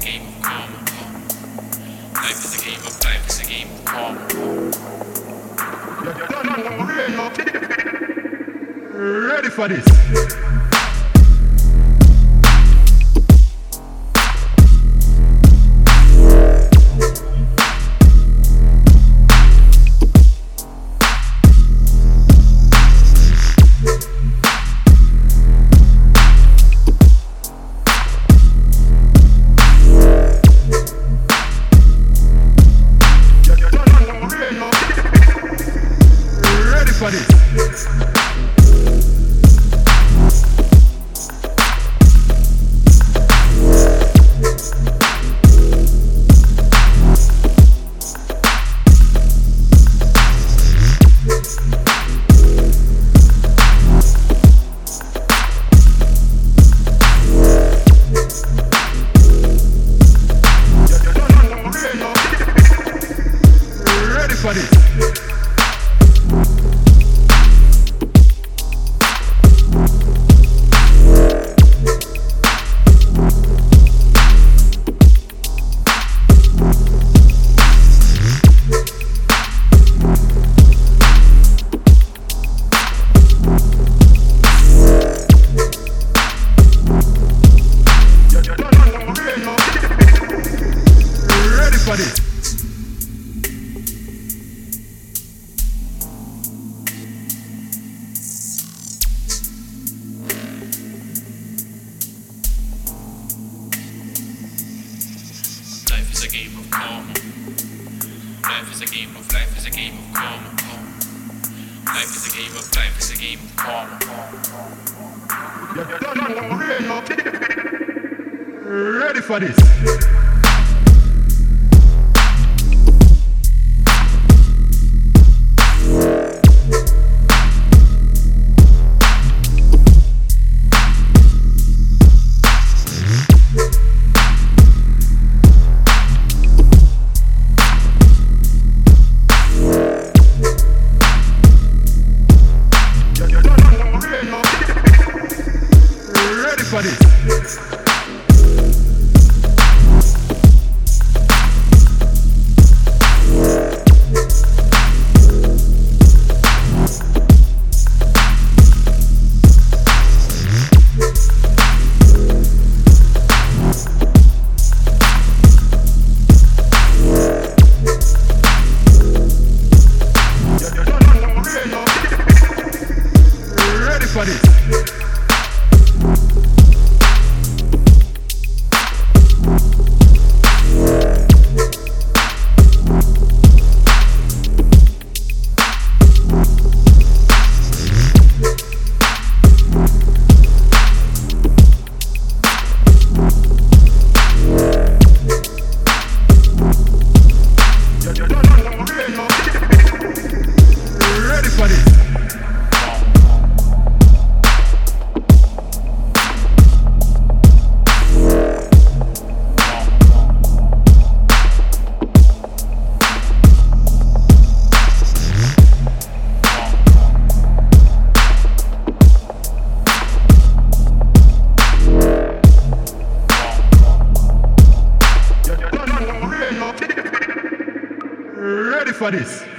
game of karma. Life is a game of life is a game of karma. Ready for this? Ready for this? Ready for this? Ready for this? Life is a game of karma. Life is a game of life is a game of karma. Life is a game of life is a game of karma. Ready for this? Ready for this? Ready for this? Ready for this? Ready for this?